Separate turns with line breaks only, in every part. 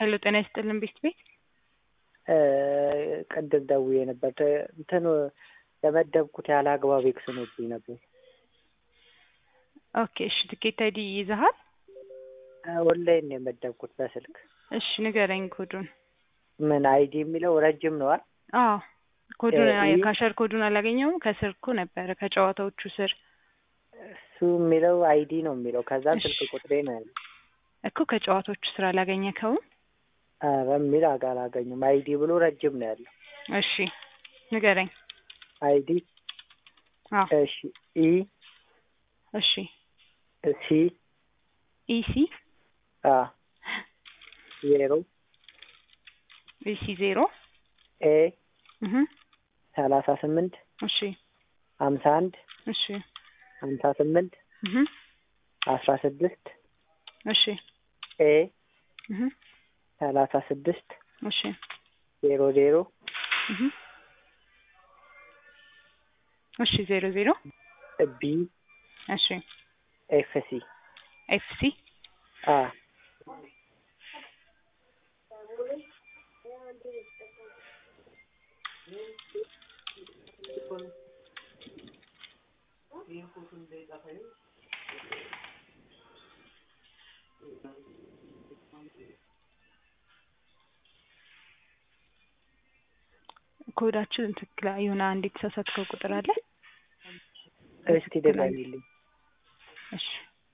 ሄሎ ጤና ይስጥልን ቤት
ቅድም ደውዬ ነበር። እንትን ለመደብኩት ያለ አግባብ ኤክስኖብኝ ነበር።
ኦኬ እሺ ትኬት አይዲ ይዘሃል?
ኦንላይን ነው የመደብኩት በስልክ።
እሺ ንገረኝ ኮዱን።
ምን አይዲ የሚለው ረጅም ነው አይደል?
አዎ ኮዱን የካሸር ኮዱን አላገኘውም። ከስር እኮ ነበረ ከጨዋታዎቹ ስር
እሱ የሚለው አይዲ ነው የሚለው። ከዛ ስልክ ቁጥሬ ነው ያለው
እኮ ከጨዋታዎቹ ስር አላገኘከውም?
በሚል አላገኘም። አይዲ ብሎ ረጅም ነው ያለው።
እሺ ንገረኝ።
አይዲ እሺ ኢ
እሺ
ሲ
ኢሲ
0
ኢሲ 0
ኤ 38
እሺ
51
እሺ
58 16
እሺ
ኤ 36
እሺ
00
እሺ 00
ቢ
እሺ
ኤፍሲ
ኤፍሲ ኮዳችን ትክክል የሆነ አንድ የተሳሳተከው ቁጥር አለ።
እስቲ ደጋግልኝ።
እሺ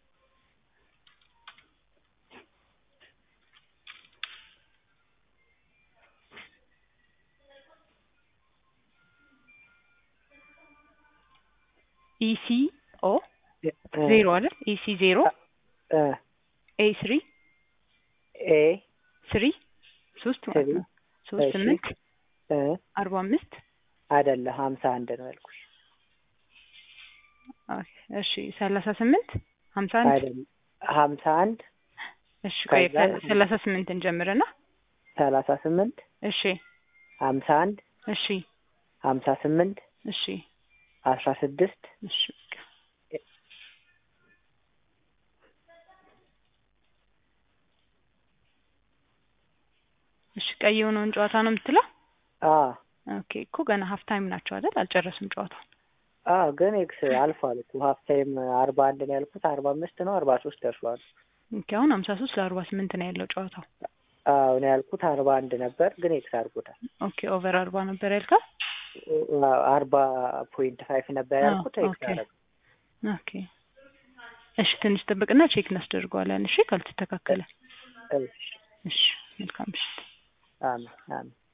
ኢሲ ኦ 0 አይደል? ኢሲ 0 ኤ 3
ኤ
3 3 ማለት ነው 3 8 45
አይደለ 51 ነው ያልኩሽ።
እሺ 38 51
አይደለ 51
እሺ ቆይ 38 እንጀምርና
38
እሺ
51
እሺ
58
እሺ
16
እሺ እሺ ቀይ የሆነውን ጨዋታ ነው የምትለው? ኦኬ እኮ ገና ሀፍ ታይም ናቸው አይደል? አልጨረስም ጨዋታው።
ግን ኤክስ አልፏል እኮ ሀፍ ታይም 41 ነው ያልኩት 45 ነው 43 ደርሷል።
ኦኬ አሁን 53 ለ48 ነው ያለው ጨዋታው።
ነው ያልኩት 41 ነበር ግን ኤክስ አድርጎታል።
ኦኬ ኦቨር 40 ነበር ያልከው?
40.5 ነበር ያልኩት ኤክስ አደረገ።
ኦኬ እሺ ትንሽ ጥብቅና ቼክ እናስደርገዋለን። እሺ ካልተስተካከለ እሺ መልካም ምሽት።
አሜን።